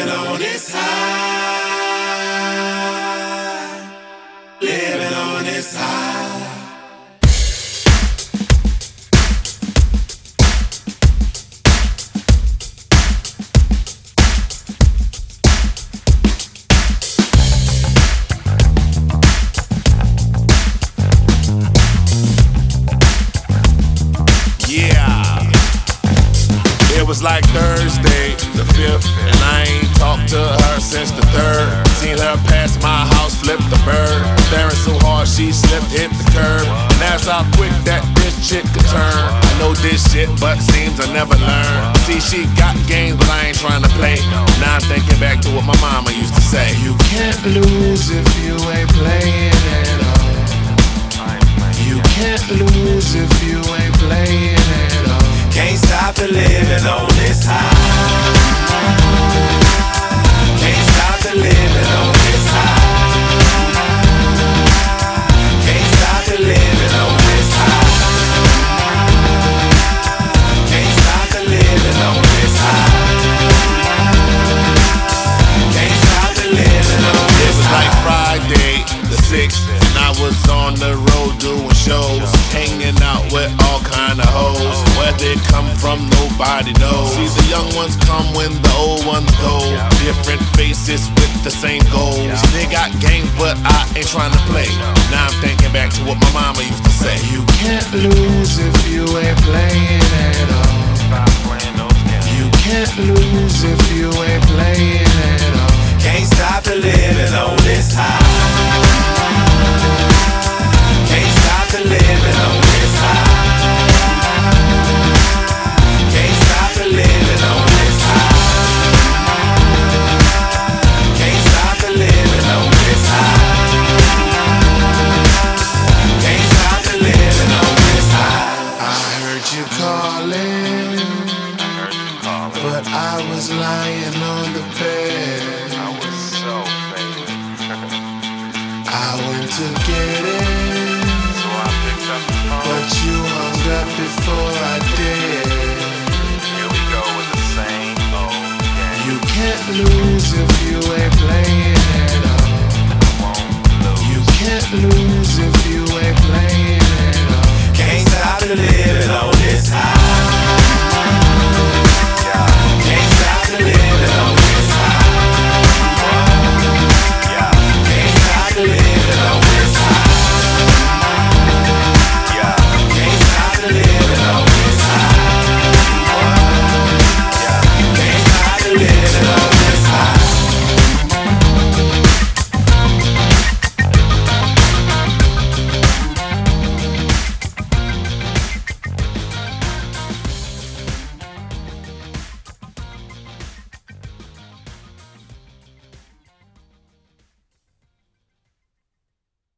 living on this high, living on this high. It was like Thursday, the 5th, and I ain't talked to her since the 3rd. Seen her pass my house, flip the bird. Staring so hard she slipped, hit the curb. And that's how quick that this chick could turn. I know this shit, but seems I never learn. See, she got games, but I ain't trying to play. Now I'm thinking back to what my mama used to say. You can't lose if you ain't playing at all. You can't lose if you ain't playing at all. Can't stop the living on this high. Can't stop the living on this high. Can't stop the living on this high. Can't stop the living on this high. Can't stop the living on this high. It was like Friday, the 6th, and I was on the road doing shows, hanging out with all kind of hoes. Where they come from, nobody knows. See, the young ones come when the old ones go. Different faces with the same goals. They got games, but I ain't trying to play. Now I'm thinking back to what my mama used to say. You can't lose if you ain't playing at all. You can't lose if you ain't playing at all. Can't stop the living on this high. Can't stop the living on this high. Can't stop the living on this high. Can't stop the living on this high. Can't stop the living on this high. I heard you calling, but I was lying on the bed. I was so faded. I went to get it, So I picked up the phone. but you hung up before I did. Here we go with the same old game. You can't lose if you ain't playing at all. I won't lose. You can't lose if